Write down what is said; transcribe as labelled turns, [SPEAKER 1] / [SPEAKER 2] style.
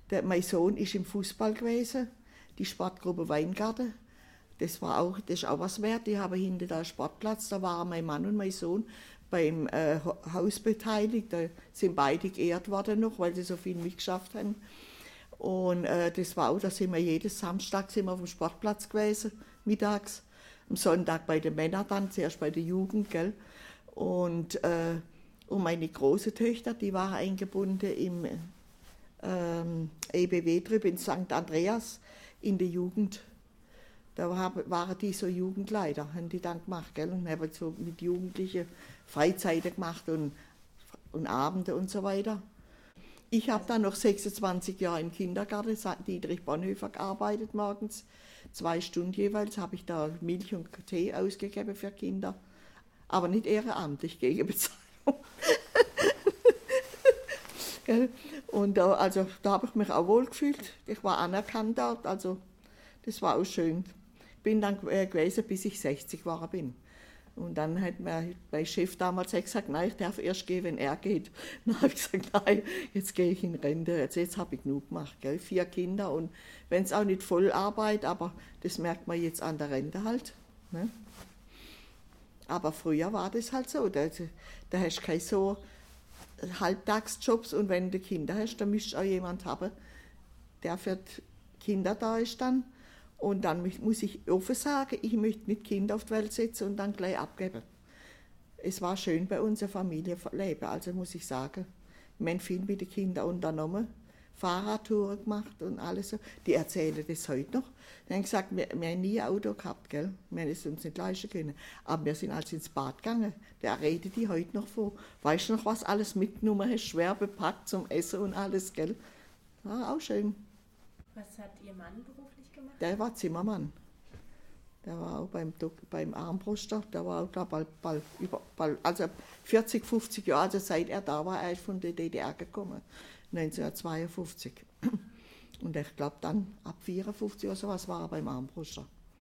[SPEAKER 1] Mein Sohn ist im Fußball gewesen, die Sportgruppe Weingarten. Das ist auch was wert. Die haben hinten da einen Sportplatz, da waren mein Mann und mein Sohn beim Haus beteiligt. Da sind beide geehrt worden noch, weil sie so viel mitgeschafft haben. Und das war auch, da sind wir jeden Samstag sind wir auf dem Sportplatz gewesen, mittags. Am Sonntag bei den Männern dann, zuerst bei der Jugend, gell. Und meine große Töchter, die waren eingebunden im EBW drüben in St. Andreas in der Jugend. Da waren die so Jugendleiter, haben die dann gemacht, gell? Und haben so mit Jugendlichen Freizeiten gemacht und Abende und so weiter. Ich habe dann noch 26 Jahre im Kindergarten Dietrich Bonhoeffer gearbeitet morgens. 2 Stunden jeweils habe ich da Milch und Tee ausgegeben für Kinder. Aber nicht ehrenamtlich, gegen Bezahlung. Und da habe ich mich auch wohl gefühlt. Ich war anerkannt dort, also das war auch schön. Ich bin dann gewesen, bis ich 60 war bin. Und dann hat mir mein Chef damals gesagt, nein, ich darf erst gehen, wenn er geht. Dann habe ich gesagt, nein, jetzt gehe ich in Rente, jetzt habe ich genug gemacht. Gell? 4 Kinder und wenn es auch nicht Vollarbeit, aber das merkt man jetzt an der Rente halt. Ne? Aber früher war das halt so, da hast du keine so Halbtagsjobs und wenn du Kinder hast, dann müsst du auch jemand haben, der für die Kinder da ist dann. Und dann muss ich offen sagen, ich möchte nicht Kinder auf die Welt setzen und dann gleich abgeben. Es war schön bei unserer Familienleben, also muss ich sagen. Wir haben viel mit den Kindern unternommen, Fahrradtouren gemacht und alles so. Die erzählen das heute noch. Die haben gesagt, wir haben nie ein Auto gehabt, gell? Wir haben es uns nicht leisten können. Aber wir sind also ins Bad gegangen. Da reden die heute noch von. Weißt du noch, was alles mitgenommen hast, schwer bepackt zum Essen und alles, gell? War auch schön.
[SPEAKER 2] Was hat Ihr Mann beruflich gemacht?
[SPEAKER 1] Der war Zimmermann. Der war auch beim Armbruster. Der war auch da bald 40, 50 Jahre, also seit er da war, er ist von der DDR gekommen, 1952. Und ich glaube dann ab 54 oder sowas war er beim Armbruster.